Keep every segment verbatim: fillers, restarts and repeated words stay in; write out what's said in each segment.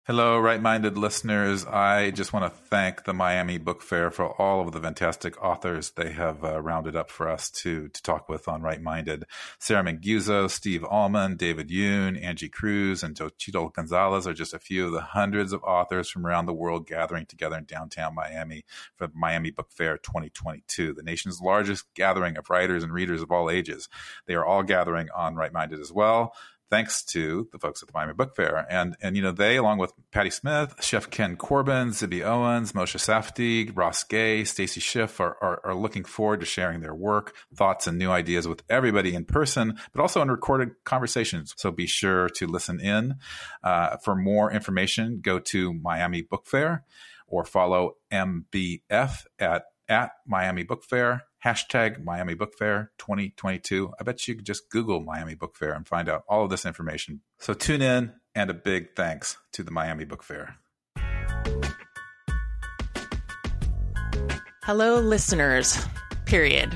Hello, right-minded listeners. I just want to thank the Miami Book Fair for all of the fantastic authors they have uh, rounded up for us to to talk with on Right-Minded. Sarah Manguzo, Steve Allman, David Yoon, Angie Cruz, and Jochito Gonzalez are just a few of the hundreds of authors from around the world gathering together in downtown Miami for the Miami Book Fair twenty twenty-two, the nation's largest gathering of writers and readers of all ages. They are all gathering on Right-Minded as well, thanks to the folks at the Miami Book Fair. And, and you know, they, along with Patti Smith, Chef Ken Corbin, Zibby Owens, Moshe Safdie, Ross Gay, Stacy Schiff, are, are, are looking forward to sharing their work, thoughts, and new ideas with everybody in person, but also in recorded conversations. So be sure to listen in. Uh, for more information, go to Miami Book Fair or follow M B F at, at Miami Book Fair. Hashtag Miami Book Fair twenty twenty-two. I bet you could just Google Miami Book Fair and find out all of this information. So tune in, and a big thanks to the Miami Book Fair. Hello, listeners, period.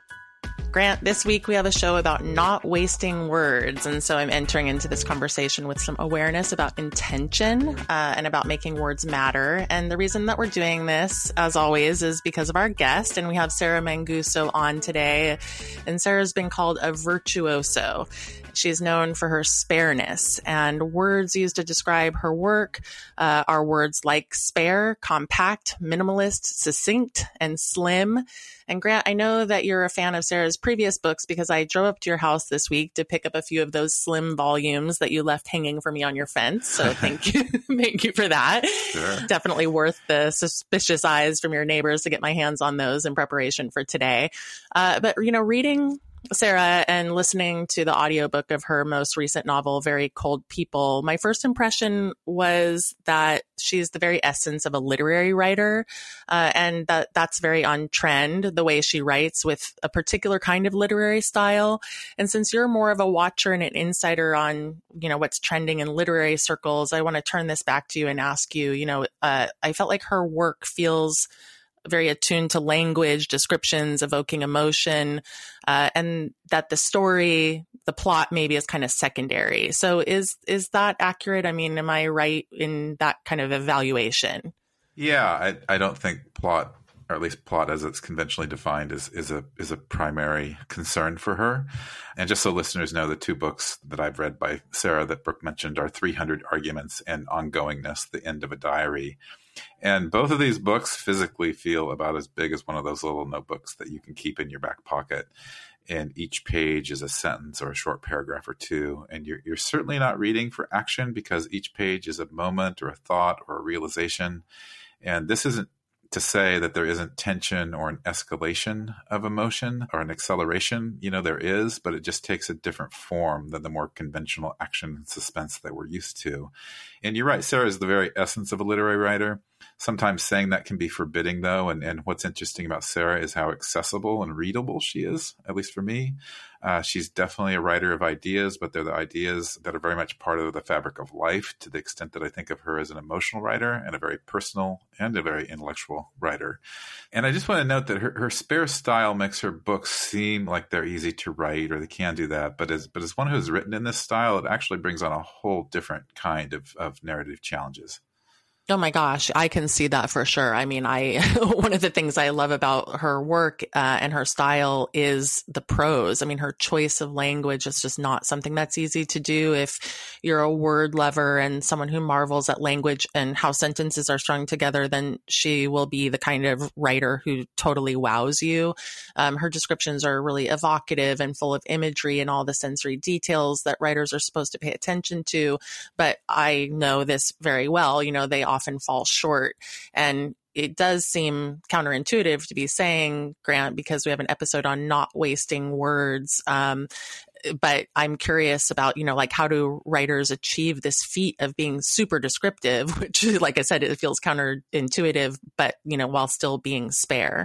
Grant, this week we have a show about not wasting words. And so I'm entering into this conversation with some awareness about intention uh, and about making words matter. And the reason that we're doing this, as always, is because of our guest. And we have Sarah Manguzo on today. And Sarah's been called a virtuoso. She's known for her spareness, and words used to describe her work uh, are words like spare, compact, minimalist, succinct, and slim. And Grant, I know that you're a fan of Sarah's previous books because I drove up to your house this week to pick up a few of those slim volumes that you left hanging for me on your fence. So thank you. Thank you for that. Sure. Definitely worth the suspicious eyes from your neighbors to get my hands on those in preparation for today. Uh, but, you know, reading Sarah and listening to the audiobook of her most recent novel, Very Cold People, my first impression was that she's the very essence of a literary writer, uh, and that that's very on trend, the way she writes with a particular kind of literary style. And since you're more of a watcher and an insider on, you know, what's trending in literary circles, I want to turn this back to you and ask you, you know, uh, I felt like her work feels very attuned to language, descriptions, evoking emotion, uh, and that the story, the plot maybe is kind of secondary. So is is that accurate? I mean, am I right in that kind of evaluation? Yeah, I, I don't think plot, or at least plot as it's conventionally defined, is is a is a primary concern for her. And just so listeners know, the two books that I've read by Sarah that Brooke mentioned are three hundred Arguments and Ongoingness, The End of a Diary. And both of these books physically feel about as big as one of those little notebooks that you can keep in your back pocket. And each page is a sentence or a short paragraph or two. And you're, you're certainly not reading for action because each page is a moment or a thought or a realization. And this isn't to say that there isn't tension or an escalation of emotion or an acceleration. You know, there is, but it just takes a different form than the more conventional action and suspense that we're used to. And you're right, Sarah is the very essence of a literary writer. Sometimes saying that can be forbidding, though. And, and what's interesting about Sarah is how accessible and readable she is, at least for me. Uh, she's definitely a writer of ideas, but they're the ideas that are very much part of the fabric of life, to the extent that I think of her as an emotional writer and a very personal and a very intellectual writer. And I just want to note that her, her spare style makes her books seem like they're easy to write, or they can do that. But as but as one who's written in this style, it actually brings on a whole different kind of, of narrative challenges. Oh my gosh, I can see that for sure. I mean, I one of the things I love about her work uh, and her style is the prose. I mean, her choice of language is just not something that's easy to do. If you're a word lover and someone who marvels at language and how sentences are strung together, then she will be the kind of writer who totally wows you. Um, her descriptions are really evocative and full of imagery and all the sensory details that writers are supposed to pay attention to. But I know this very well. You know, they often fall short. And it does seem counterintuitive to be saying, Grant, because we have an episode on not wasting words. Um, but I'm curious about, you know, like how do writers achieve this feat of being super descriptive, which, like I said, it feels counterintuitive, but, you know, while still being spare.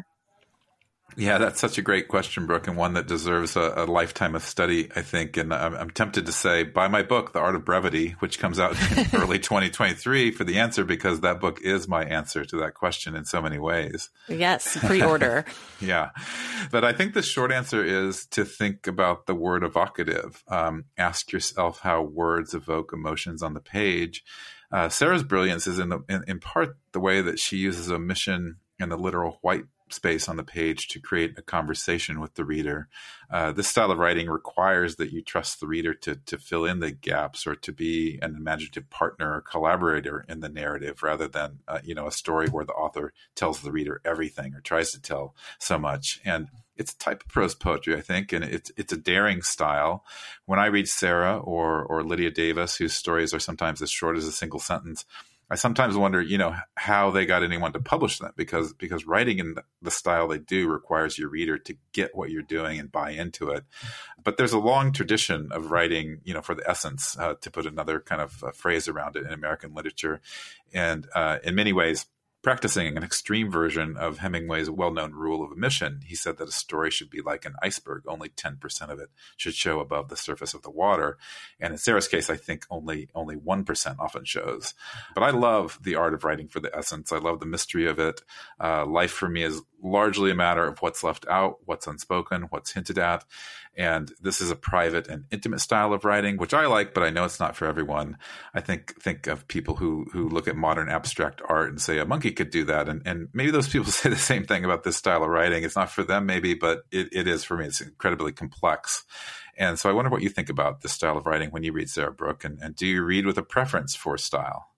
Yeah, that's such a great question, Brooke, and one that deserves a, a lifetime of study, I think. And I'm, I'm tempted to say, buy my book, The Art of Brevity, which comes out in early twenty twenty-three for the answer, because that book is my answer to that question in so many ways. Yes, pre-order. Yeah. But I think the short answer is to think about the word evocative. Um, ask yourself how words evoke emotions on the page. Uh, Sarah's brilliance is in, the, in in part the way that she uses omission and the literal white space on the page to create a conversation with the reader. Uh, this style of writing requires that you trust the reader to to fill in the gaps or to be an imaginative partner or collaborator in the narrative, rather than uh, you know a story where the author tells the reader everything or tries to tell so much. And it's a type of prose poetry, I think, and it's it's a daring style. When I read Sarah or or Lydia Davis, whose stories are sometimes as short as a single sentence, I sometimes wonder, you know, how they got anyone to publish them, because because writing in the style they do requires your reader to get what you're doing and buy into it. But there's a long tradition of writing, you know, for the essence, uh, to put another kind of uh, phrase around it, in American literature, and uh, in many ways, practicing an extreme version of Hemingway's well-known rule of omission. He said that a story should be like an iceberg. Only ten percent of it should show above the surface of the water. And in Sarah's case, I think only only one percent often shows. But I love the art of writing for the essence. I love the mystery of it. Uh, life for me is largely a matter of what's left out, what's unspoken, what's hinted at. And this is a private and intimate style of writing, which I like, but I know it's not for everyone. I think think of people who who look at modern abstract art and say a monkey could do that. And, and maybe those people say the same thing about this style of writing. It's not for them, maybe, but it, it is for me. It's incredibly complex. And so I wonder what you think about this style of writing when you read Sarah Brooke, and, and do you read with a preference for style?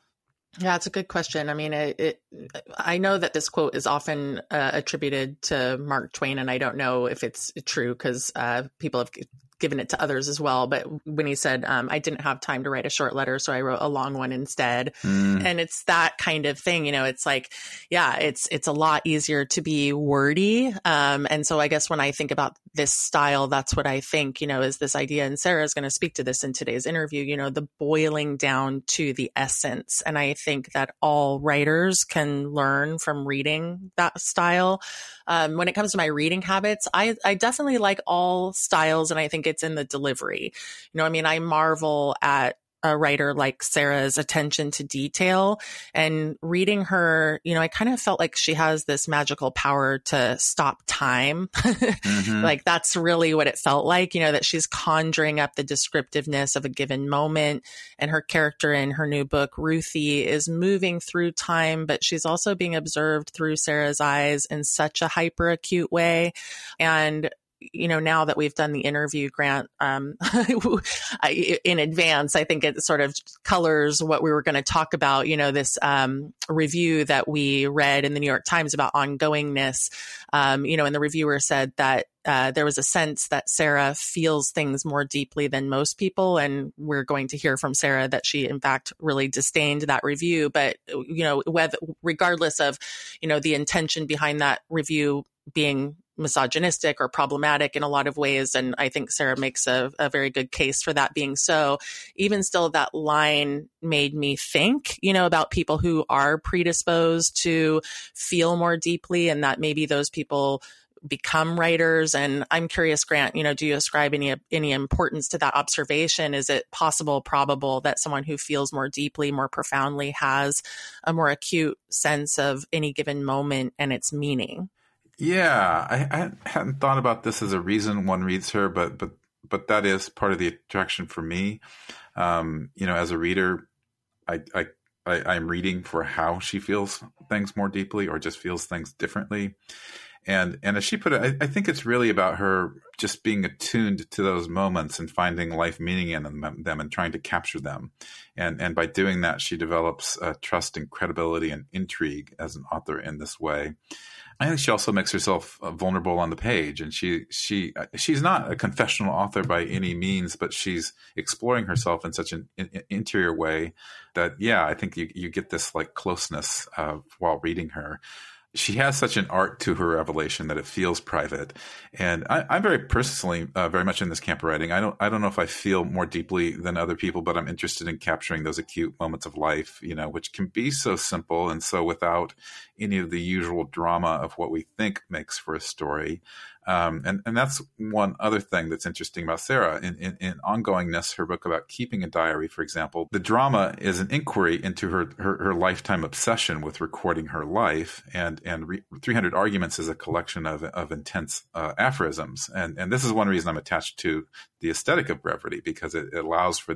Yeah, it's a good question. I mean, it, it, I know that this quote is often uh, attributed to Mark Twain, and I don't know if it's true because uh, people have given it to others as well. But when he said, um, I didn't have time to write a short letter, so I wrote a long one instead. Mm. And it's that kind of thing, you know, it's like, yeah, it's, it's a lot easier to be wordy. Um, and so I guess when I think about this style, that's what I think, you know, is this idea, and Sarah's going to speak to this in today's interview, you know, the boiling down to the essence. And I think that all writers can learn from reading that style. Um, when it comes to my reading habits, I, I definitely like all styles, and I think it's in the delivery. You know, I mean, I marvel at a writer like Sarah's attention to detail, and reading her, you know, I kind of felt like she has this magical power to stop time. Mm-hmm. Like that's really what it felt like, you know, that she's conjuring up the descriptiveness of a given moment, and her character in her new book, Ruthie, is moving through time, but she's also being observed through Sarah's eyes in such a hyper acute way. And you know, now that we've done the interview, Grant, um, in advance, I think it sort of colors what we were going to talk about, you know, this um, review that we read in the New York Times about ongoingness. Um, you know, and the reviewer said that uh, there was a sense that Sarah feels things more deeply than most people. And we're going to hear from Sarah that she, in fact, really disdained that review. But, you know, whether, regardless of, you know, the intention behind that review being misogynistic or problematic in a lot of ways. And I think Sarah makes a, a very good case for that being so. Even still, that line made me think, you know, about people who are predisposed to feel more deeply, and that maybe those people become writers. And I'm curious, Grant, you know, do you ascribe any any importance to that observation? Is it possible, probable that someone who feels more deeply, more profoundly has a more acute sense of any given moment and its meaning? Yeah, I, I hadn't thought about this as a reason one reads her, but but but that is part of the attraction for me. Um, you know, as a reader, I, I I I'm reading for how she feels things more deeply, or just feels things differently. And and as she put it, I, I think it's really about her just being attuned to those moments and finding life meaning in them, them and trying to capture them. And and by doing that, she develops uh, trust and credibility and intrigue as an author in this way. I think she also makes herself vulnerable on the page, and she she she's not a confessional author by any means, but she's exploring herself in such an in, interior way that, yeah, I think you you get this like closeness uh, while reading her. She has such an art to her revelation that it feels private, and I, I'm very personally uh, very much in this camp of writing. I don't I don't know if I feel more deeply than other people, but I'm interested in capturing those acute moments of life, you know, which can be so simple and so without any of the usual drama of what we think makes for a story. Um, and, and that's one other thing that's interesting about Sarah. In, in, in Ongoingness, her book about keeping a diary, for example, the drama is an inquiry into her, her, her lifetime obsession with recording her life. And, and re, three hundred Arguments is a collection of, of intense uh, aphorisms. And, and this is one reason I'm attached to the aesthetic of brevity, because it, it allows for these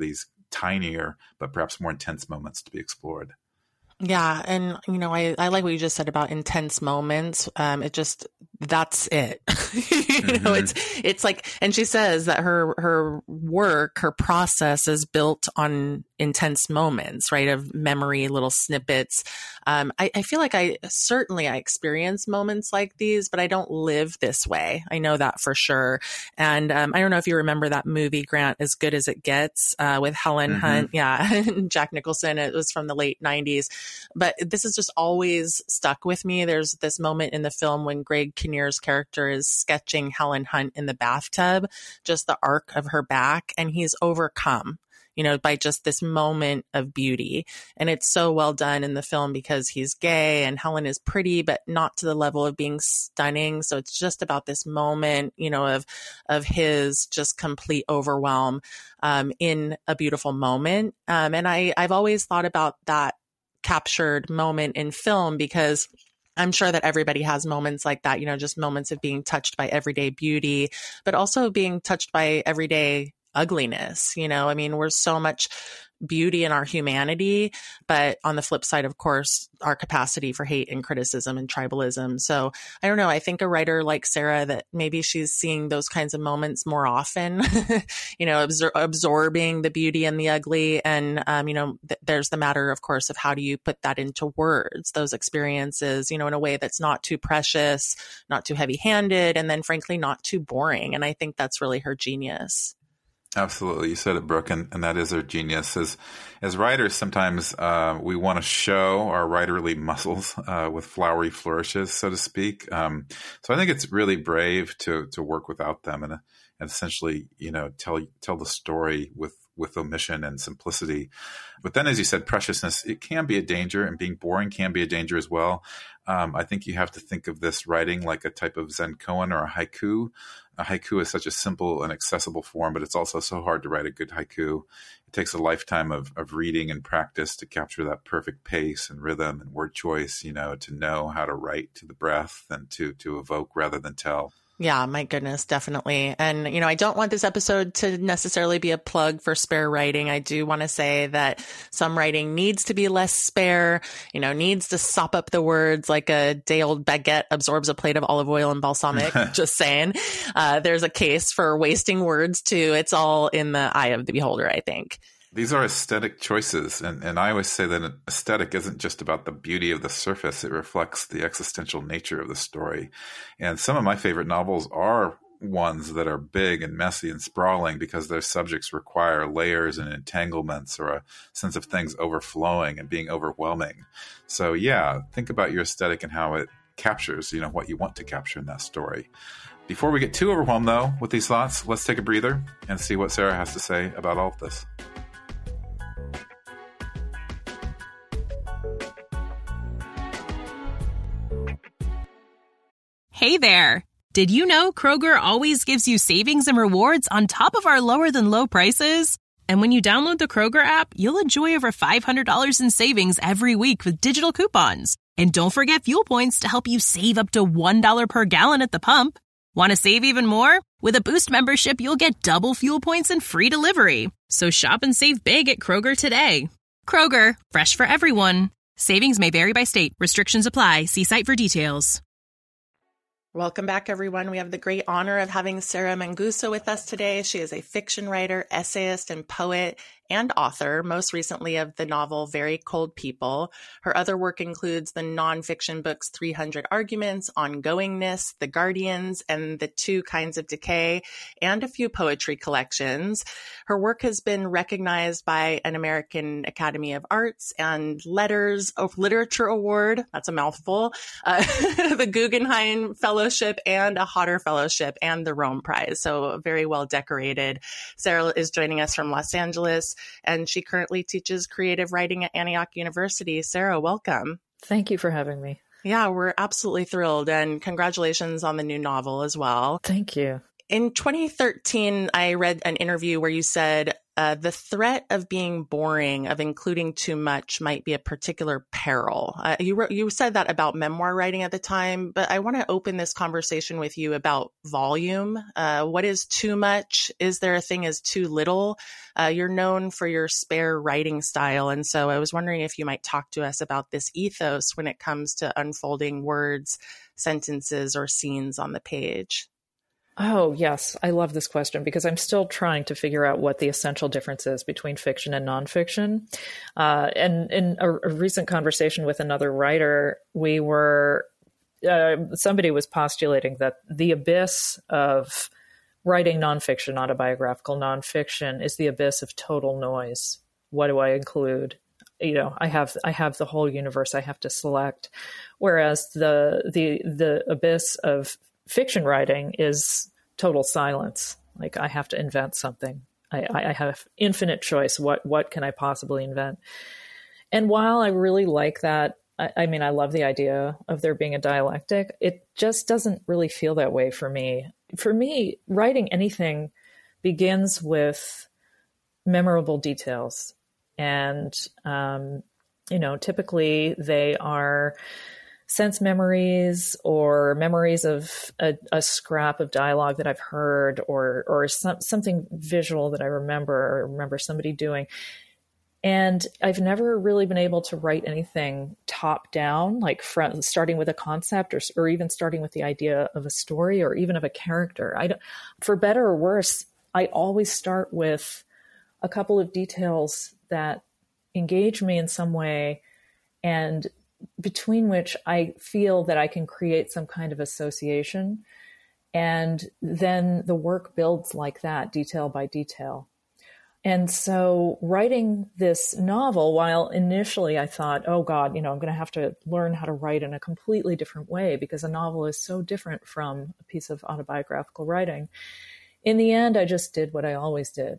tinier, but perhaps more intense moments to be explored. Yeah. And, you know, I, I like what you just said about intense moments. Um, it just, that's it. you mm-hmm. know, it's, it's like, and she says that her, her work, her process is built on intense moments, right? Of memory, little snippets. Um, I, I feel like I, certainly I experience moments like these, but I don't live this way. I know that for sure. And, um, I don't know if you remember that movie, Grant, As Good as It Gets, uh, with Helen mm-hmm. Hunt. Yeah. and Jack Nicholson. It was from the late nineties. But this has just always stuck with me. There's this moment in the film when Greg Kinnear's character is sketching Helen Hunt in the bathtub, just the arc of her back, and he's overcome, you know, by just this moment of beauty. And it's so well done in the film because he's gay and Helen is pretty, but not to the level of being stunning. So it's just about this moment, you know, of, of his just complete overwhelm um, in a beautiful moment. Um, and I, I've always thought about that captured moment in film because I'm sure that everybody has moments like that, you know, just moments of being touched by everyday beauty, but also being touched by everyday ugliness. You know, I mean, we're so much beauty in our humanity, but on the flip side, of course, our capacity for hate and criticism and tribalism. So I don't know. I think a writer like Sarah, that maybe she's seeing those kinds of moments more often, you know, absor- absorbing the beauty and the ugly. And, um, you know, th- there's the matter, of course, of how do you put that into words, those experiences, you know, in a way that's not too precious, not too heavy handed, and then frankly, not too boring. And I think that's really her genius. Absolutely. You said it, Brooke, and, and that is our genius. As, as writers, sometimes uh, we want to show our writerly muscles uh, with flowery flourishes, so to speak. Um, so I think it's really brave to to work without them and, and essentially, you know, tell tell the story with with omission and simplicity. But then, as you said, preciousness, it can be a danger, and being boring can be a danger as well. Um, I think you have to think of this writing like a type of Zen koan or a haiku. A haiku is such a simple and accessible form, but it's also so hard to write a good haiku. It takes a lifetime of, of reading and practice to capture that perfect pace and rhythm and word choice, you know, to know how to write to the breath and to, to evoke rather than tell. Yeah, my goodness, definitely. And, you know, I don't want this episode to necessarily be a plug for spare writing. I do want to say that some writing needs to be less spare, you know, needs to sop up the words like a day old baguette absorbs a plate of olive oil and balsamic. Just saying. Uh, there's a case for wasting words too. It's all in the eye of the beholder, I think. These are aesthetic choices, and, and I always say that an aesthetic isn't just about the beauty of the surface. It reflects the existential nature of the story. And some of my favorite novels are ones that are big and messy and sprawling because their subjects require layers and entanglements or a sense of things overflowing and being overwhelming. So yeah, think about your aesthetic and how it captures, you know, what you want to capture in that story. Before we get too overwhelmed, though, with these thoughts, let's take a breather and see what Sarah has to say about all of this. Hey there! Did you know Kroger always gives you savings and rewards on top of our lower than low prices? And when you download the Kroger app, you'll enjoy over five hundred dollars in savings every week with digital coupons. And don't forget fuel points to help you save up to one dollar per gallon at the pump. Want to save even more? With a Boost membership, you'll get double fuel points and free delivery. So shop and save big at Kroger today. Kroger, fresh for everyone. Savings may vary by state. Restrictions apply. See site for details. Welcome back, everyone. We have the great honor of having Sarah Manguso with us today. She is a fiction writer, essayist, and poet, and author, most recently of the novel Very Cold People. Her other work includes the nonfiction books three hundred Arguments, Ongoingness, The Guardians, and The Two Kinds of Decay, and a few poetry collections. Her work has been recognized by an American Academy of Arts and Letters of Literature Award, that's a mouthful, uh, the Guggenheim Fellowship, and a Hodder Fellowship, and the Rome Prize. So very well decorated. Sarah is joining us from Los Angeles, and she currently teaches creative writing at Antioch University. Sarah, welcome. Thank you for having me. Yeah, we're absolutely thrilled, and congratulations on the new novel as well. Thank you. In twenty thirteen, I read an interview where you said uh, the threat of being boring, of including too much, might be a particular peril. Uh, you wrote, you said that about memoir writing at the time, but I want to open this conversation with you about volume. Uh, what is too much? Is there a thing as too little? Uh, you're known for your spare writing style, and so I was wondering if you might talk to us about this ethos when it comes to unfolding words, sentences, or scenes on the page. Oh, yes. I love this question because I'm still trying to figure out what the essential difference is between fiction and nonfiction. Uh, and in a, a recent conversation with another writer, we were, uh, somebody was postulating that the abyss of writing nonfiction, autobiographical nonfiction, is the abyss of total noise. What do I include? You know, I have I have the whole universe I have to select, whereas the the the abyss of fiction writing is total silence. Like I have to invent something. I, I have infinite choice. What what can I possibly invent? And while I really like that, I, I mean, I love the idea of there being a dialectic. It just doesn't really feel that way for me. For me, writing anything begins with memorable details, and um, you know, typically they are sense memories or memories of a, a scrap of dialogue that I've heard, or or some, something visual that I remember or remember somebody doing. And I've never really been able to write anything top down, like from, starting with a concept or, or even starting with the idea of a story or even of a character. I don't, for better or worse, I always start with a couple of details that engage me in some way, and between which I feel that I can create some kind of association. And then the work builds like that, detail by detail. And so writing this novel, while initially I thought, oh God, you know, I'm going to have to learn how to write in a completely different way because a novel is so different from a piece of autobiographical writing. In the end, I just did what I always did.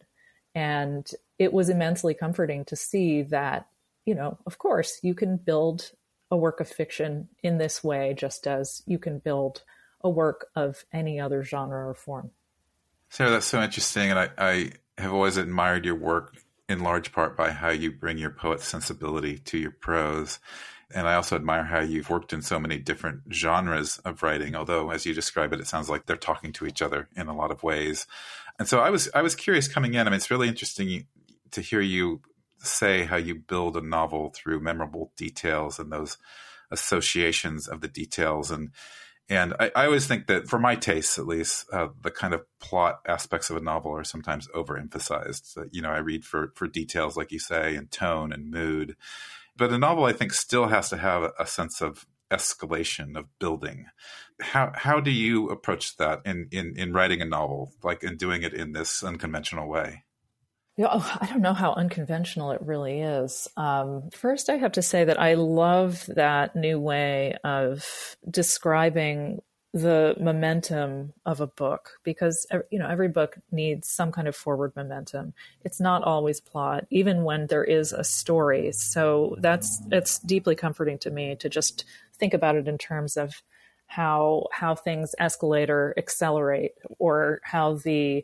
And it was immensely comforting to see that, you know, of course, you can build a work of fiction in this way, just as you can build a work of any other genre or form. Sarah, that's so interesting. And I, I have always admired your work in large part by how you bring your poet's sensibility to your prose. And I also admire how you've worked in so many different genres of writing, although as you describe it, it sounds like they're talking to each other in a lot of ways. And so I was, I was curious coming in. I mean, it's really interesting to hear you say how you build a novel through memorable details and those associations of the details. And and I, I always think that, for my tastes at least, uh, the kind of plot aspects of a novel are sometimes overemphasized. So, you know, I read for for details, like you say, and tone and mood. But a novel, I think, still has to have a sense of escalation, of building. How how do you approach that in, in, in writing a novel, like in doing it in this unconventional way? Yeah, I don't know how unconventional it really is. Um, first, I have to say that I love that new way of describing the momentum of a book, because, you know, every book needs some kind of forward momentum. It's not always plot, even when there is a story. So that's it's deeply comforting to me to just think about it in terms of how how things escalate or accelerate, or how the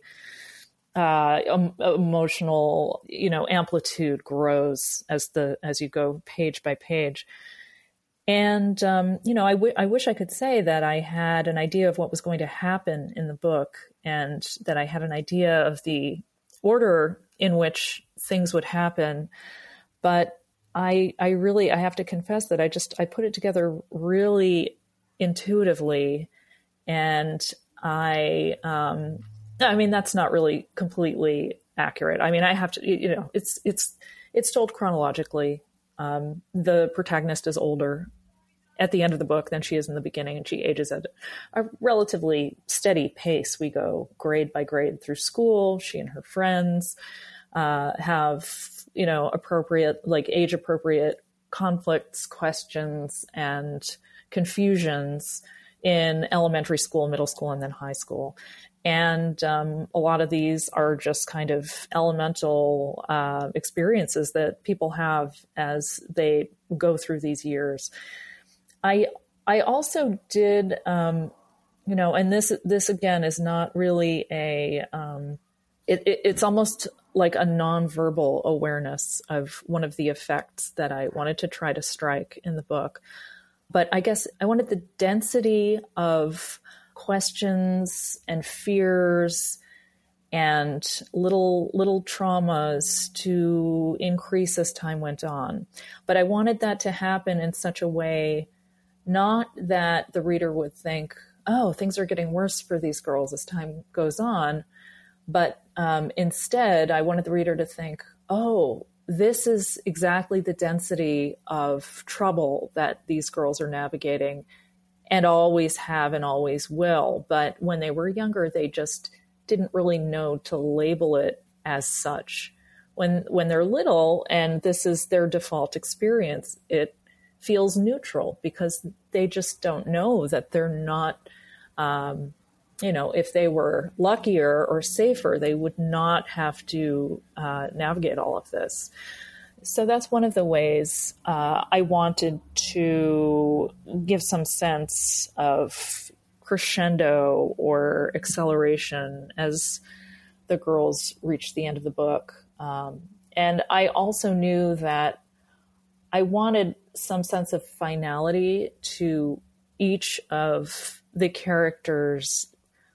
Uh, um, emotional, you know, amplitude grows as the as you go page by page. And um, you know, I, w- I wish I could say that I had an idea of what was going to happen in the book, and that I had an idea of the order in which things would happen. But I, I really, I have to confess that I just I put it together really intuitively, and I. Um, I mean, that's not really completely accurate. I mean, I have to, you know, it's, it's, it's told chronologically. Um, the protagonist is older at the end of the book than she is in the beginning, and she ages at a relatively steady pace. We go grade by grade through school. She and her friends, uh, have, you know, appropriate, like age appropriate conflicts, questions, and confusions in elementary school, middle school, and then high school. And um, a lot of these are just kind of elemental uh, experiences that people have as they go through these years. I I also did um, you know, and this, this again is not really a, um, it, it, it's almost like a nonverbal awareness of one of the effects that I wanted to try to strike in the book. But I guess I wanted the density of questions and fears and little little traumas to increase as time went on. But I wanted that to happen in such a way, not that the reader would think, oh, things are getting worse for these girls as time goes on, but um, instead I wanted the reader to think, oh, this is exactly the density of trouble that these girls are navigating and always have and always will. But when they were younger, they just didn't really know to label it as such. When when they're little and this is their default experience, it feels neutral because they just don't know that they're not, um, you know, if they were luckier or safer, they would not have to uh, navigate all of this. So that's one of the ways uh, I wanted to give some sense of crescendo or acceleration as the girls reached the end of the book. Um, and I also knew that I wanted some sense of finality to each of the characters'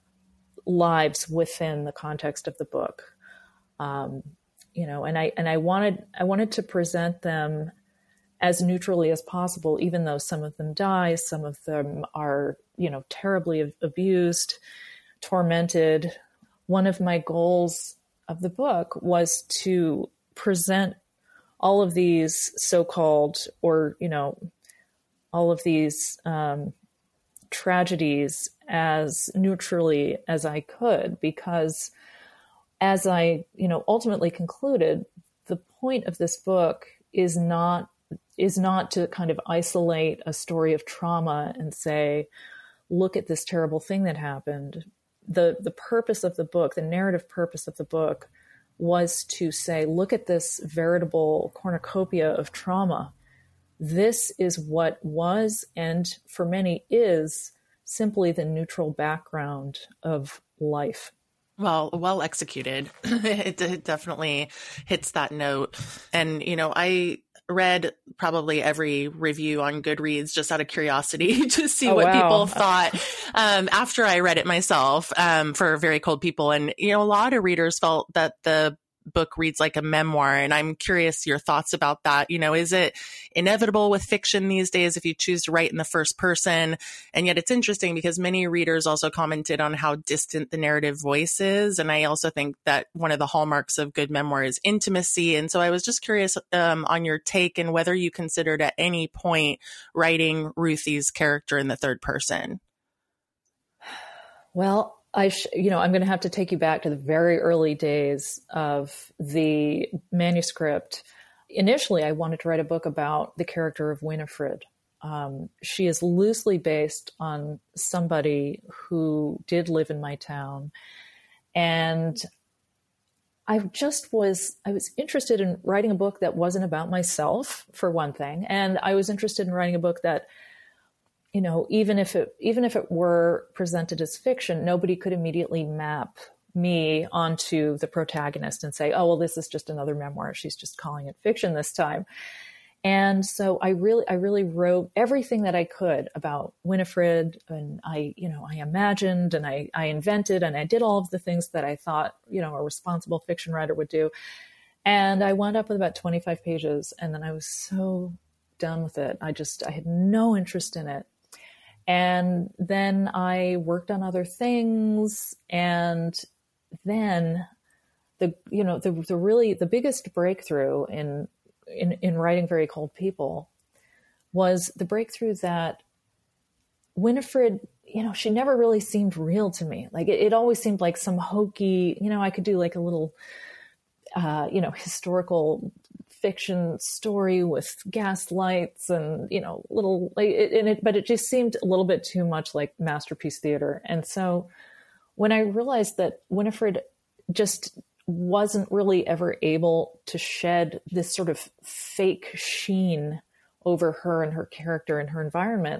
lives within the context of the book. Um, you know, and I, and I wanted, I wanted to present them as neutrally as possible, even though some of them die, some of them are, you know, terribly abused, tormented. One of my goals of the book was to present all of these so-called, or, you know, all of these um, tragedies as neutrally as I could, because as I, you know, ultimately concluded, the point of this book is not is not to kind of isolate a story of trauma and say, look at this terrible thing that happened. The the purpose of the book, the narrative purpose of the book, was to say, look at this veritable cornucopia of trauma. This is what was, and for many is, simply the neutral background of life. Well, well executed. it, it definitely hits that note. And, you know, I read probably every review on Goodreads just out of curiosity to see oh, what wow. people thought um, after I read it myself um, for Very Cold People. And, you know, a lot of readers felt that the book reads like a memoir. And I'm curious your thoughts about that. You know, is it inevitable with fiction these days if you choose to write in the first person? And yet it's interesting because many readers also commented on how distant the narrative voice is. And I also think that one of the hallmarks of good memoir is intimacy. And so I was just curious um, on your take and whether you considered at any point writing Ruthie's character in the third person. Well, I, sh- you know, I'm going to have to take you back to the very early days of the manuscript. Initially, I wanted to write a book about the character of Winifred. Um, she is loosely based on somebody who did live in my town. And I just was, I was interested in writing a book that wasn't about myself, for one thing. And I was interested in writing a book that, you know, even if it, even if it were presented as fiction, nobody could immediately map me onto the protagonist and say, oh, well, this is just another memoir. She's just calling it fiction this time. And so I really, I really wrote everything that I could about Winifred, and I, you know, I imagined and I, I invented and I did all of the things that I thought, you know, a responsible fiction writer would do. And I wound up with about twenty-five pages, and then I was so done with it. I just, I had no interest in it. And then I worked on other things. And then the, you know, the, the really, the biggest breakthrough in, in, in writing Very Cold People was the breakthrough that Winifred, you know, she never really seemed real to me. Like it, it always seemed like some hokey, you know, I could do like a little, uh, you know, historical fiction story with gaslights and, you know, little, like, it, and it, but it just seemed a little bit too much like masterpiece theater. And so when I realized that Winifred just wasn't really ever able to shed this sort of fake sheen over her and her character and her environment,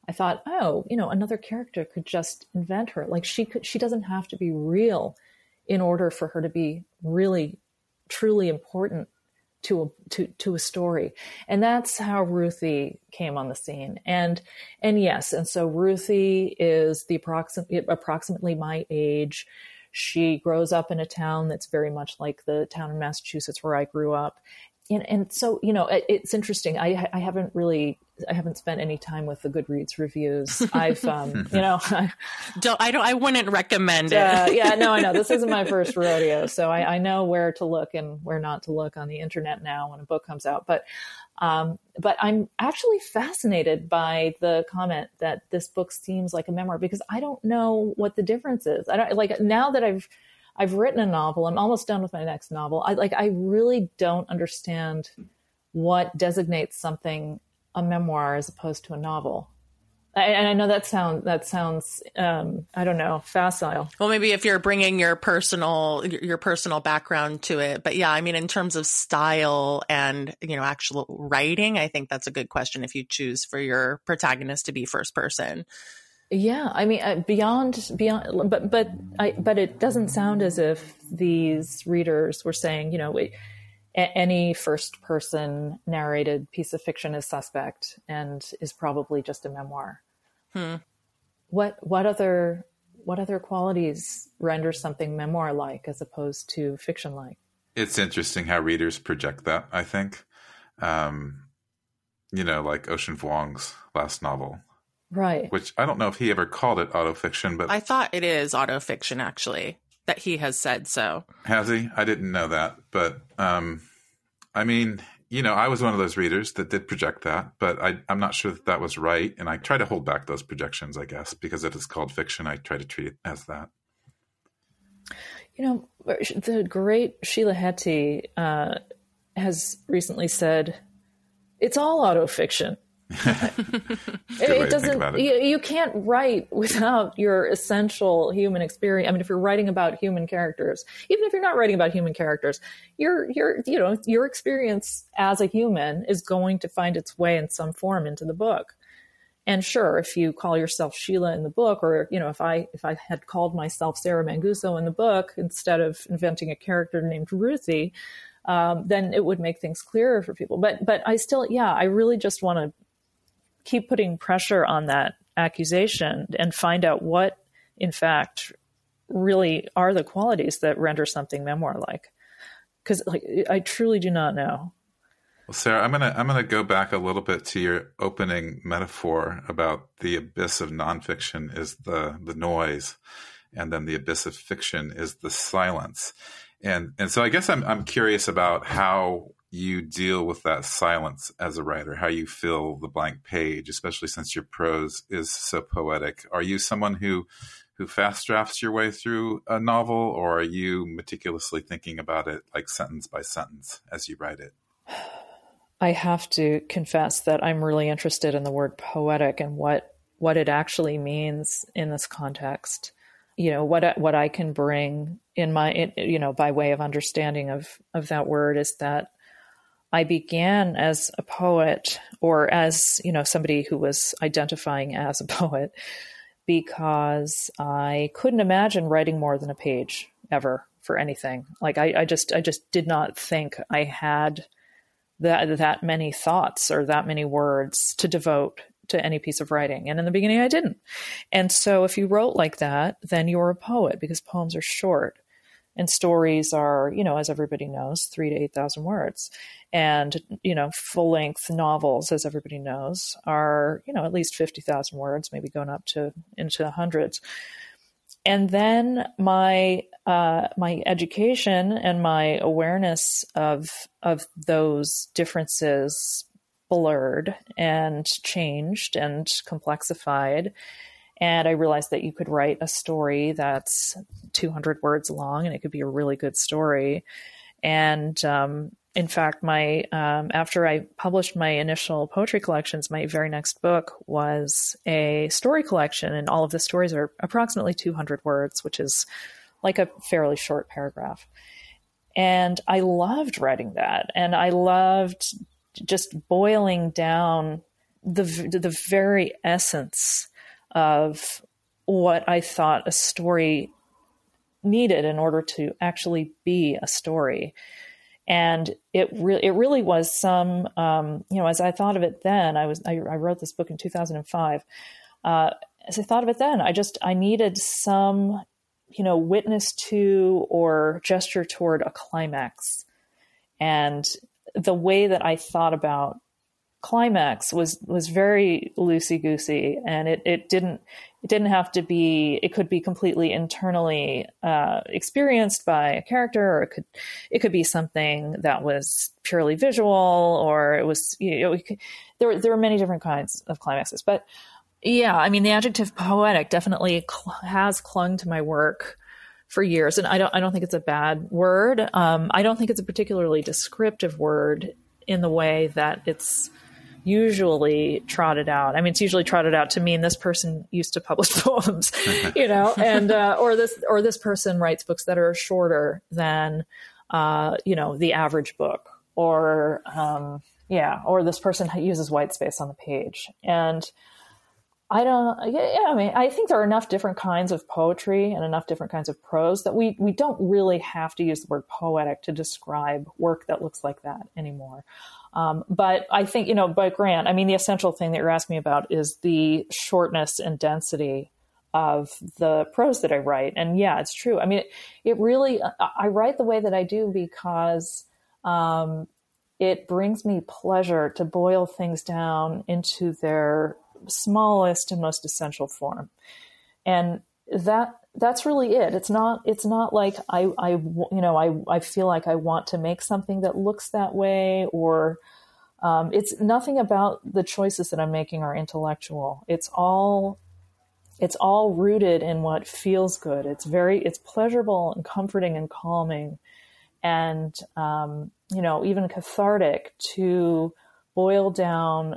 I thought, oh, you know, another character could just invent her. Like she could, she doesn't have to be real in order for her to be really, truly important to a, to, to a story. And that's how Ruthie came on the scene. And, and yes. And so Ruthie is the approximate, approximately my age. She grows up in a town that's very much like the town in Massachusetts where I grew up. And, and so, you know, it, it's interesting. I, I haven't really, I haven't spent any time with the Goodreads reviews. I've, um, you know, I, don't, I don't, I wouldn't recommend it. uh, yeah, no, I know this isn't my first rodeo. So I, I know where to look and where not to look on the internet now when a book comes out. But, um, but I'm actually fascinated by the comment that this book seems like a memoir, because I don't know what the difference is. I don't like now that I've, I've written a novel. I'm almost done with my next novel. I like, I really don't understand what designates something a memoir as opposed to a novel. I, and I know that sound, that sounds, um, I don't know, facile. Well, maybe if you're bringing your personal, your personal background to it, but yeah, I mean, in terms of style and, you know, actual writing, I think that's a good question if you choose for your protagonist to be first person. Yeah, I mean, uh, beyond, beyond, but, but, I, but it doesn't sound as if these readers were saying, you know, we, a, any first person narrated piece of fiction is suspect and is probably just a memoir. Hmm. What, what other, what other qualities render something memoir-like as opposed to fiction-like? It's interesting how readers project that, I think. Um, you know, like Ocean Vuong's last novel. Right. Which I don't know if he ever called it autofiction, but I thought it is autofiction, actually, that he has said so. Has he? I didn't know that. But, um, I mean, you know, I was one of those readers that did project that, but I, I'm not sure that that was right. And I try to hold back those projections, I guess, because it is called fiction. I try to treat it as that. You know, the great Sheila Heti uh, has recently said, it's all autofiction. it, it doesn't it. You, you can't write without your essential human experience. I mean, if you're writing about human characters, even if you're not writing about human characters, your your you know your experience as a human is going to find its way in some form into the book. And sure, if you call yourself Sheila in the book, or you know, if I if I had called myself Sarah Manguso in the book instead of inventing a character named Ruthie, um, then it would make things clearer for people. But but I still, yeah, I really just want to keep putting pressure on that accusation and find out what, in fact, really are the qualities that render something memoir-like. Because, like, I truly do not know. Well, Sarah, I'm gonna I'm gonna go back a little bit to your opening metaphor about the abyss of nonfiction is the the noise, and then the abyss of fiction is the silence. And and so I guess I'm I'm curious about how you deal with that silence as a writer, how you fill the blank page, especially since your prose is so poetic. Are you someone who who fast drafts your way through a novel, or are you meticulously thinking about it like sentence by sentence as you write it? I have to confess that I'm really interested in the word poetic and what what it actually means in this context. You know, what what I can bring in my, you know, by way of understanding of of that word is that I began as a poet, or as, you know, somebody who was identifying as a poet, because I couldn't imagine writing more than a page ever for anything. Like I, I just, I just did not think I had that, that many thoughts or that many words to devote to any piece of writing. And in the beginning I didn't. And so if you wrote like that, then you're a poet, because poems are short. And stories are, you know, as everybody knows, three to eight thousand words. And, you know, full length novels, as everybody knows, are, you know, at least fifty thousand words, maybe going up to into the hundreds. And then my uh, my education and my awareness of of those differences blurred and changed and complexified. And I realized that you could write a story that's two hundred words long, and it could be a really good story. And um, in fact, my um, after I published my initial poetry collections, my very next book was a story collection, and all of the stories are approximately two hundred words, which is like a fairly short paragraph. And I loved writing that, and I loved just boiling down the the very essence of what I thought a story needed in order to actually be a story. And it really, it really was some, um, you know, as I thought of it then, I was, I, I wrote this book in two thousand five. Uh, as I thought of it then, I just, I needed some, you know, witness to or gesture toward a climax. And the way that I thought about climax was, was very loosey-goosey, and it, it didn't, it didn't have to be, it could be completely internally uh, experienced by a character, or it could, it could be something that was purely visual, or it was, you know, it could, there were, there were many different kinds of climaxes. But yeah, I mean, the adjective poetic definitely cl- has clung to my work for years. And I don't, I don't think it's a bad word. Um, I don't think it's a particularly descriptive word in the way that it's usually trotted out. I mean, it's usually trotted out to mean this person used to publish poems, you know, and, uh, or this, or this person writes books that are shorter than, uh, you know, the average book, or, um, yeah, or this person uses white space on the page. And I don't, yeah, I mean, I think there are enough different kinds of poetry and enough different kinds of prose that we, we don't really have to use the word poetic to describe work that looks like that anymore. Um, but I think, you know, but Grant, I mean, the essential thing that you're asking me about is the shortness and density of the prose that I write. And yeah, it's true. I mean, it, it really, I write the way that I do because um, it brings me pleasure to boil things down into their smallest and most essential form. And that, that's really it. It's not, it's not like I, I, you know, I, I feel like I want to make something that looks that way, or um, it's nothing about the choices that I'm making are intellectual. It's all, it's all rooted in what feels good. It's very, it's pleasurable and comforting and calming, and, um, you know, even cathartic to boil down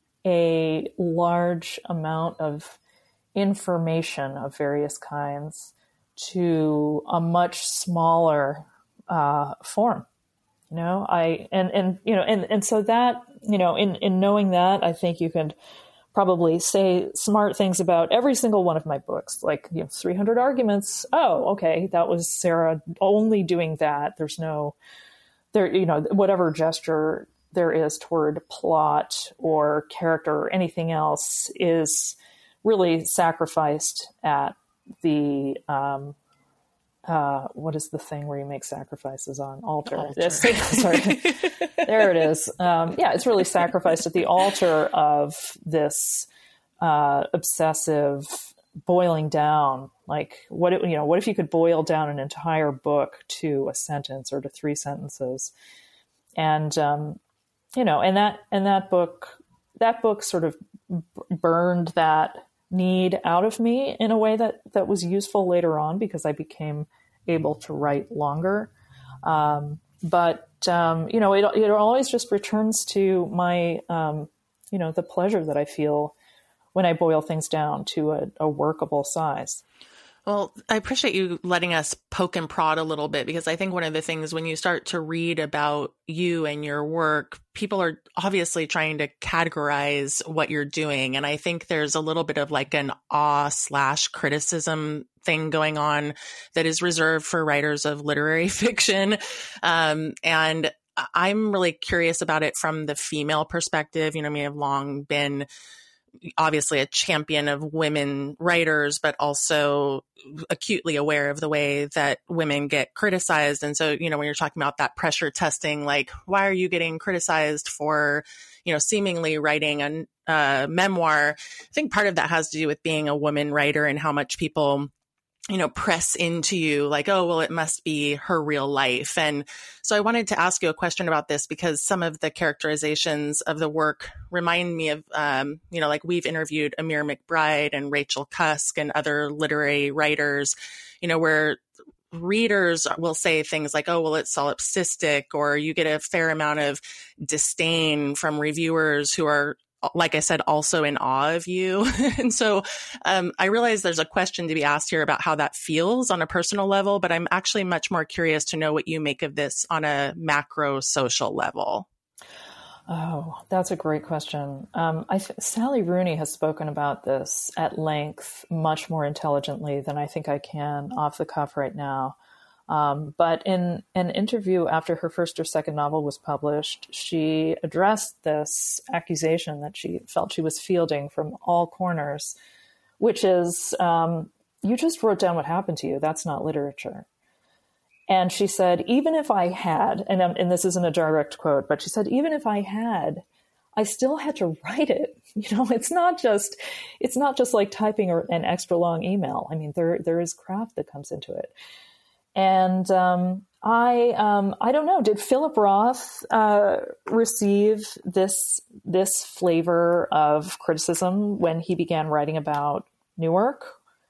a large amount of information of various kinds to a much smaller uh, form. You know, I, and, and, you know, and, and so that, you know, in, in knowing that, I think you could probably say smart things about every single one of my books, like, you know, three hundred arguments. Oh, okay. That was Sarah only doing that. There's no, there, you know, whatever gesture there is toward plot or character or anything else is really sacrificed at the, um, uh, what is the thing where you make sacrifices on? Altar. altar. Sorry. There it is. Um, yeah, it's really sacrificed at the altar of this uh, obsessive boiling down. Like, what, it, you know, what if you could boil down an entire book to a sentence or to three sentences? And, um, you know, and that, and that book, that book sort of b- burned that need out of me in a way that, that was useful later on, because I became able to write longer. Um, but, um, you know, it, it always just returns to my, um, you know, the pleasure that I feel when I boil things down to a, a workable size. Well, I appreciate you letting us poke and prod a little bit, because I think one of the things when you start to read about you and your work, people are obviously trying to categorize what you're doing. And I think there's a little bit of like an awe slash criticism thing going on that is reserved for writers of literary fiction. Um, and I'm really curious about it from the female perspective. You know, I mean, I've long been obviously a champion of women writers, but also acutely aware of the way that women get criticized. And so, you know, when you're talking about that pressure testing, like, why are you getting criticized for, you know, seemingly writing a uh, memoir? I think part of that has to do with being a woman writer and how much people, you know, press into you like, oh, well, it must be her real life. And so I wanted to ask you a question about this, because some of the characterizations of the work remind me of, um, you know, like we've interviewed Amir McBride and Rachel Cusk and other literary writers, you know, where readers will say things like, oh, well, it's solipsistic, or you get a fair amount of disdain from reviewers who are, like I said, also in awe of you. And so um, I realize there's a question to be asked here about how that feels on a personal level, but I'm actually much more curious to know what you make of this on a macro social level. Oh, that's a great question. Um, I th- Sally Rooney has spoken about this at length, much more intelligently than I think I can off the cuff right now. Um, but in an interview after her first or second novel was published, she addressed this accusation that she felt she was fielding from all corners, which is, um, you just wrote down what happened to you. That's not literature. And she said, even if I had, and, um, and this isn't a direct quote, but she said, even if I had, I still had to write it. You know, it's not just, it's not just like typing an extra long email. I mean, there, there is craft that comes into it. And um, I, um, I don't know, did Philip Roth uh, receive this, this flavor of criticism when he began writing about Newark,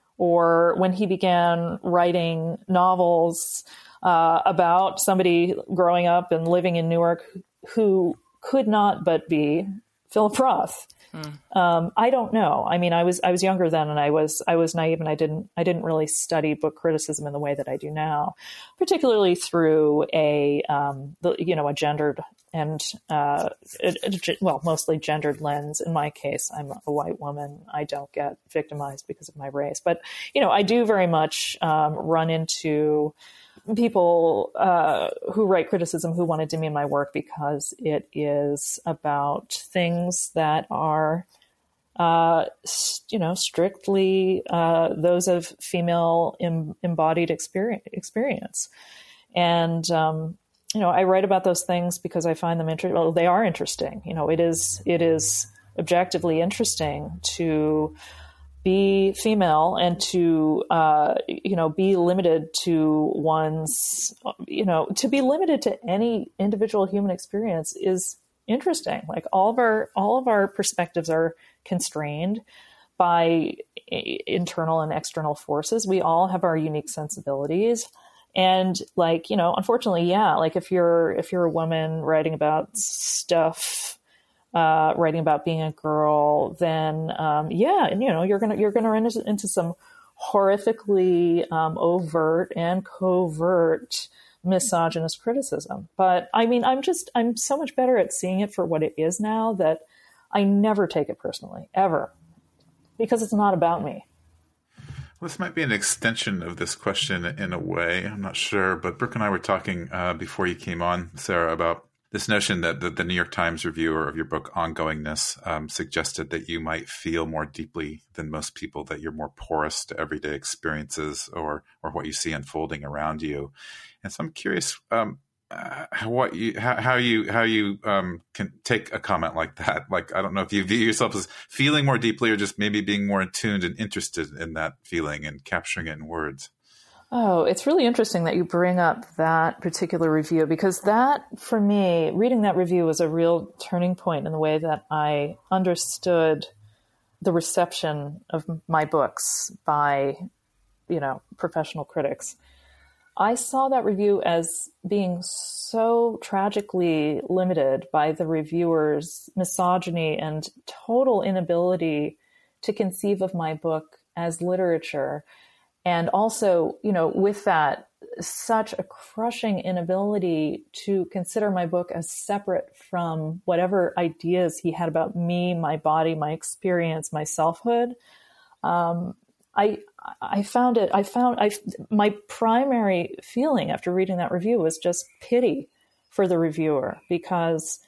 or when he began writing novels Uh, about somebody growing up and living in Newark who could not but be Philip Roth? Hmm. Um, I don't know. I mean, I was I was younger then, and I was I was naive, and I didn't I didn't really study book criticism in the way that I do now, particularly through a um, the, you know a gendered and uh, a, a, well mostly gendered lens. In my case, I'm a white woman. I don't get victimized because of my race, but you know I do very much um, run into people uh, who write criticism who want to demean my work because it is about things that are, uh, you know, strictly uh, those of female em- embodied experience. experience. And, um, you know, I write about those things because I find them interesting. Well, they are interesting. You know, it is, it is objectively interesting to be female and to, uh, you know, be limited to one's, you know, to be limited to any individual human experience is interesting. Like all of our, all of our perspectives are constrained by internal and external forces. We all have our unique sensibilities. And like, you know, unfortunately, yeah, like if you're, if you're a woman writing about stuff, Uh, writing about being a girl, then um, yeah, and you know you're gonna you're gonna run into, into some horrifically um, overt and covert misogynist criticism. But I mean, I'm just I'm so much better at seeing it for what it is now that I never take it personally ever, because it's not about me. Well, this might be an extension of this question in a way. I'm not sure, but Brooke and I were talking uh, before you came on, Sarah, about this notion that the, the New York Times reviewer of your book, Ongoingness, um, suggested that you might feel more deeply than most people, that you're more porous to everyday experiences or or what you see unfolding around you. And so I'm curious um, uh, what you how, how you how you um, can take a comment like that. Like, I don't know if you view yourself as feeling more deeply or just maybe being more attuned and interested in that feeling and capturing it in words. Oh, it's really interesting that you bring up that particular review, because that, for me, reading that review was a real turning point in the way that I understood the reception of my books by, you know, professional critics. I saw that review as being so tragically limited by the reviewer's misogyny and total inability to conceive of my book as literature. And also, you know, with that, such a crushing inability to consider my book as separate from whatever ideas he had about me, my body, my experience, my selfhood. Um, I I found it. I found I my primary feeling after reading that review was just pity for the reviewer, because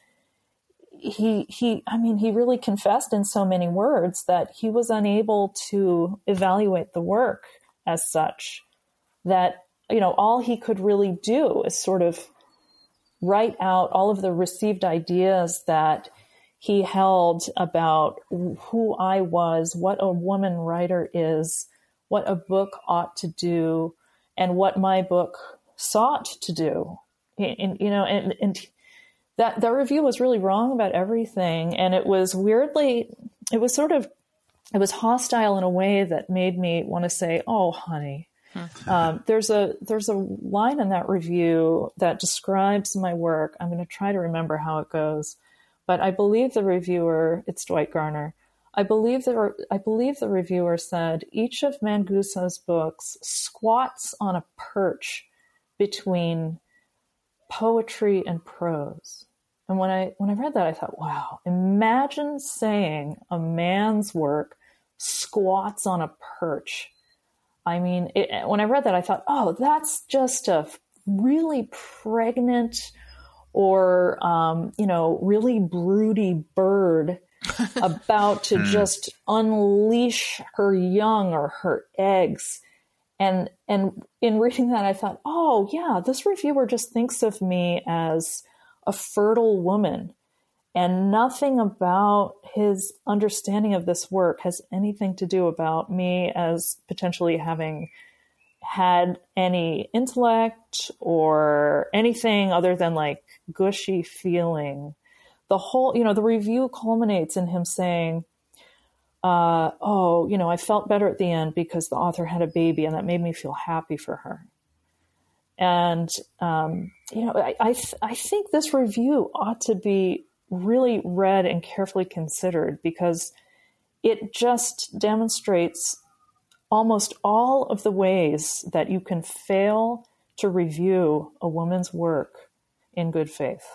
he he I mean he really confessed in so many words that he was unable to evaluate the work as such, that, you know, all he could really do is sort of write out all of the received ideas that he held about who I was, what a woman writer is, what a book ought to do, and what my book sought to do. And, you know, and, and that, that review was really wrong about everything. And it was weirdly, it was sort of, it was hostile in a way that made me want to say, "Oh, honey." Hmm. Um, there's a there's a line in that review that describes my work. I'm going to try to remember how it goes, but I believe the reviewer, it's Dwight Garner. I believe the I believe the reviewer said each of Manguso's books squats on a perch between poetry and prose. And when I when I read that, I thought, wow, imagine saying a man's work squats on a perch. I mean, it, when I read that, I thought, oh, that's just a really pregnant or, um, you know, really broody bird about to just unleash her young or her eggs. And and in reading that, I thought, oh, yeah, this reviewer just thinks of me as a fertile woman. And nothing about his understanding of this work has anything to do about me as potentially having had any intellect or anything other than like gushy feeling. The whole, you know, the review culminates in him saying, uh, oh, you know, I felt better at the end because the author had a baby and that made me feel happy for her. And, um, you know, I, I, th- I think this review ought to be really read and carefully considered because it just demonstrates almost all of the ways that you can fail to review a woman's work in good faith.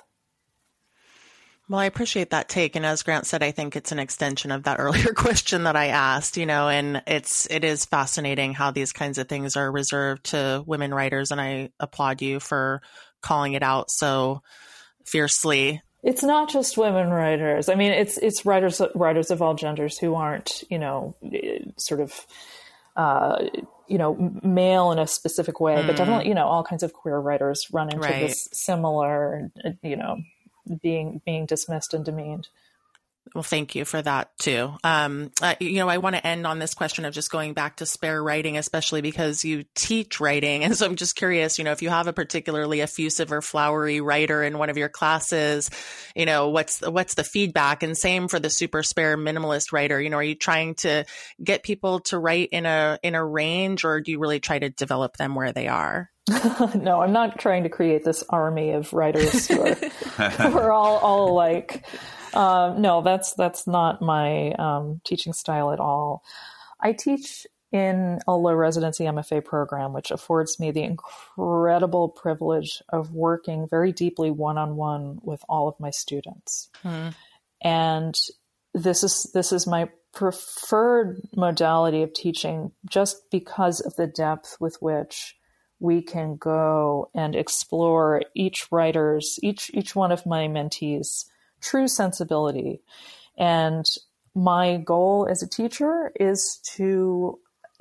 Well, I appreciate that take. And as Grant said, I think it's an extension of that earlier question that I asked, you know, and it's, it is fascinating how these kinds of things are reserved to women writers. And I applaud you for calling it out so fiercely. It's not just women writers. I mean, it's, it's writers, writers of all genders who aren't, you know, sort of, uh, you know, male in a specific way, mm. but definitely, you know, all kinds of queer writers run into right. this similar, you know, being being dismissed and demeaned. Well, thank you for that too. Um, uh, you know, I want to end on this question of just going back to spare writing, especially because you teach writing. And so I'm just curious, you know, if you have a particularly effusive or flowery writer in one of your classes, you know, what's, what's the feedback? And same for the super spare minimalist writer. You know, are you trying to get people to write in a, in a range, or do you really try to develop them where they are? No, I'm not trying to create this army of writers who are, who are all, all alike. Um, no, that's that's not my um, teaching style at all. I teach in a low residency M F A program, which affords me the incredible privilege of working very deeply one-on-one with all of my students. Hmm. And this is this is my preferred modality of teaching just because of the depth with which we can go and explore each writer's, each each one of my mentees' true sensibility. And my goal as a teacher is to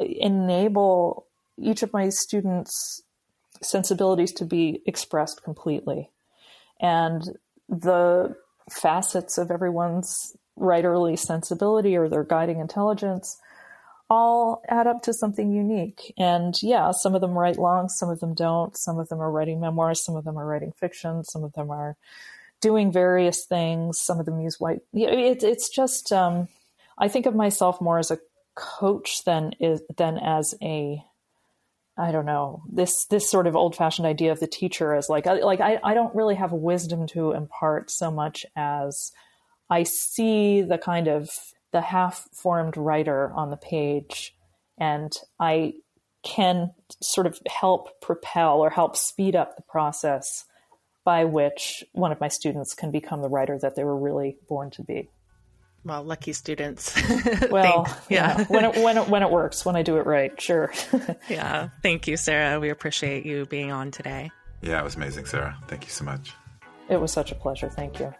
enable each of my students' sensibilities to be expressed completely. And the facets of everyone's writerly sensibility or their guiding intelligence all add up to something unique. And yeah, some of them write long, some of them don't. Some of them are writing memoirs, some of them are writing fiction, some of them are doing various things. Some of them use white. It, it's just, um, I think of myself more as a coach than is than as a, I don't know, this this sort of old fashioned idea of the teacher as like, like I, I don't really have wisdom to impart so much as I see the kind of the half-formed writer on the page, and I can sort of help propel or help speed up the process by which one of my students can become the writer that they were really born to be. Well, lucky students. Well, yeah, yeah. when it when it when it works, when I do it right, sure. Yeah, thank you, Sarah. We appreciate you being on today. Yeah, it was amazing, Sarah. Thank you so much. It was such a pleasure. Thank you.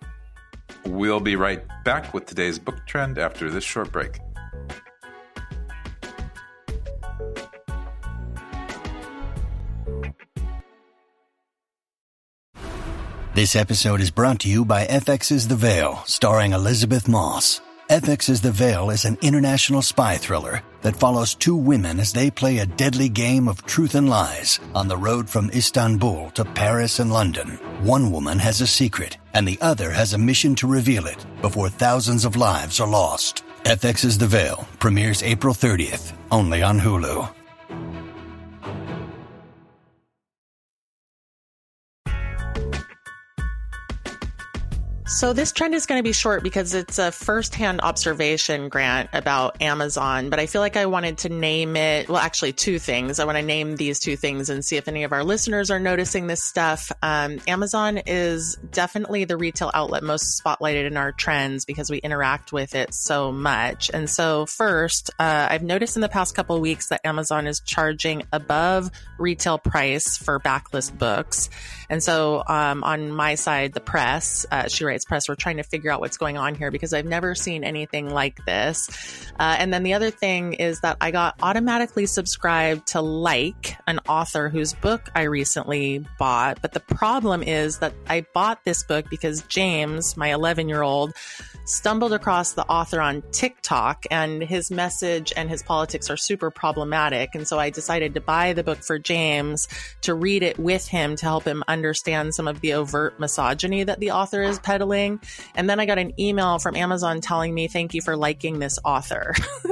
We'll be right back with today's book trend after this short break. This episode is brought to you by F X's The Veil, starring Elizabeth Moss. F X's The Veil is an international spy thriller that follows two women as they play a deadly game of truth and lies on the road from Istanbul to Paris and London. One woman has a secret, and the other has a mission to reveal it before thousands of lives are lost. F X's The Veil premieres April thirtieth, only on Hulu. So this trend is going to be short because it's a firsthand observation, Grant, about Amazon. But I feel like I wanted to name it. Well, actually, two things. I want to name these two things and see if any of our listeners are noticing this stuff. Um, Amazon is definitely the retail outlet most spotlighted in our trends because we interact with it so much. And so first, uh, I've noticed in the past couple of weeks that Amazon is charging above retail price for backlist books. And so um, on my side, the press, uh, She Writes Press, we're trying to figure out what's going on here because I've never seen anything like this. Uh, and then the other thing is that I got automatically subscribed to Like, an author whose book I recently bought. But the problem is that I bought this book because James, my eleven-year-old, stumbled across the author on TikTok, and his message and his politics are super problematic. And so I decided to buy the book for James to read it with him to help him understand some of the overt misogyny that the author is peddling. And then I got an email from Amazon telling me, thank you for liking this author.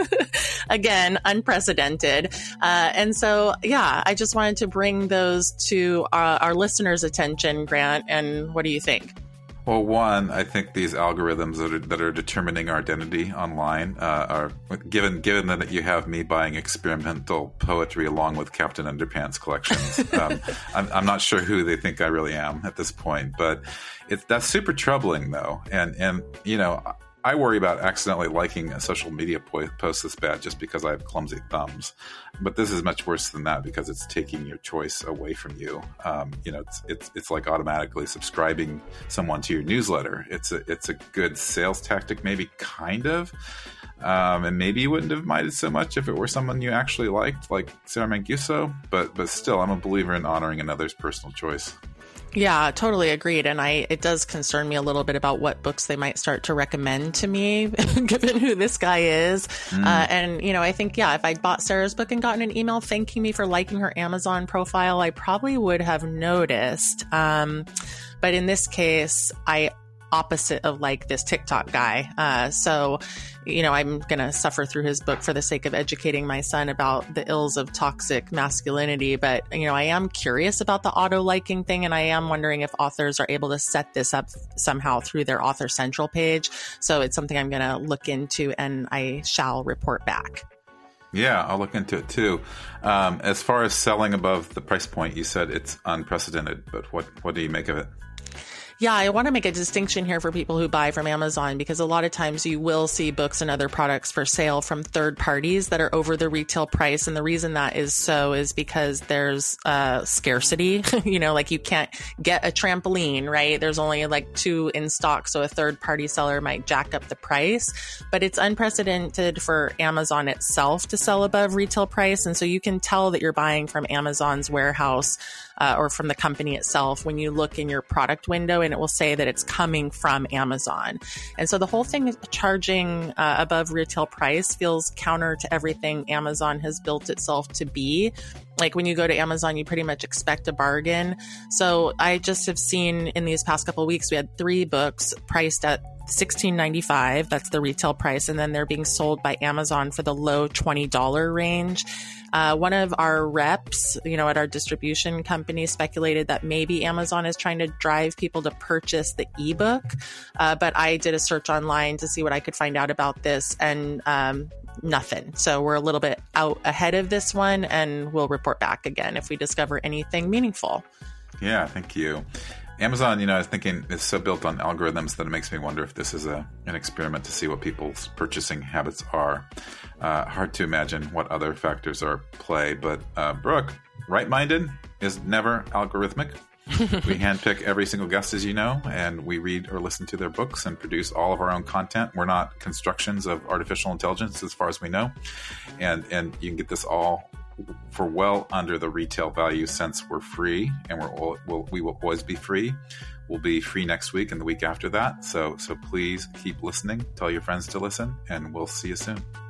Again, unprecedented. Uh, and so, yeah, I just wanted to bring those to our, our listeners' attention, Grant. And what do you think? Well, one, I think these algorithms that are, that are determining our identity online uh, are given given that you have me buying experimental poetry along with Captain Underpants collections. um, I'm, I'm not sure who they think I really am at this point, but it's that's super troubling, though. And and you know, I worry about accidentally liking a social media po- post this bad just because I have clumsy thumbs. But this is much worse than that because it's taking your choice away from you. Um, you know, it's it's it's like automatically subscribing someone to your newsletter. It's a it's a good sales tactic, maybe kind of. Um, and maybe you wouldn't have minded so much if it were someone you actually liked, like Sarah Manguso. But but still, I'm a believer in honoring another's personal choice. Yeah, totally agreed. And I, it does concern me a little bit about what books they might start to recommend to me, given who this guy is. Mm. Uh, and, you know, I think, yeah, if I'd bought Sarah's book and gotten an email thanking me for liking her Amazon profile, I probably would have noticed. Um, but in this case, I opposite of like this TikTok guy. Uh, so, you know, I'm going to suffer through his book for the sake of educating my son about the ills of toxic masculinity. But, you know, I am curious about the auto liking thing. And I am wondering if authors are able to set this up somehow through their Author Central page. So it's something I'm going to look into and I shall report back. Yeah, I'll look into it too. Um, as far as selling above the price point, you said it's unprecedented, but what, what do you make of it? Yeah, I want to make a distinction here for people who buy from Amazon because a lot of times you will see books and other products for sale from third parties that are over the retail price. And the reason that is so is because there's uh, scarcity. You know, like you can't get a trampoline, right? There's only like two in stock. So a third party seller might jack up the price. But it's unprecedented for Amazon itself to sell above retail price. And so you can tell that you're buying from Amazon's warehouse uh, or from the company itself when you look in your product window and it will say that it's coming from Amazon. And so the whole thing of charging uh, above retail price feels counter to everything Amazon has built itself to be. Like when you go to Amazon, you pretty much expect a bargain. So I just have seen in these past couple of weeks, we had three books priced at sixteen ninety-five. That's the retail price. And then they're being sold by Amazon for the low twenty dollars range. Uh, one of our reps, you know, at our distribution company speculated that maybe Amazon is trying to drive people to purchase the ebook. Uh, but I did a search online to see what I could find out about this and um, nothing. So we're a little bit out ahead of this one and we'll report back again if we discover anything meaningful. Yeah, thank you. Amazon, you know, I was thinking is so built on algorithms that it makes me wonder if this is a an experiment to see what people's purchasing habits are. Uh, hard to imagine what other factors are at play. But uh, Brooke, Right-Minded is never algorithmic. We handpick every single guest, as you know, and we read or listen to their books and produce all of our own content. We're not constructions of artificial intelligence as far as we know. And, and you can get this all for well under the retail value since we're free, and we're all, we'll, we will always be free. We'll be free next week and the week after that. So so please keep listening. Tell your friends to listen, and we'll see you soon.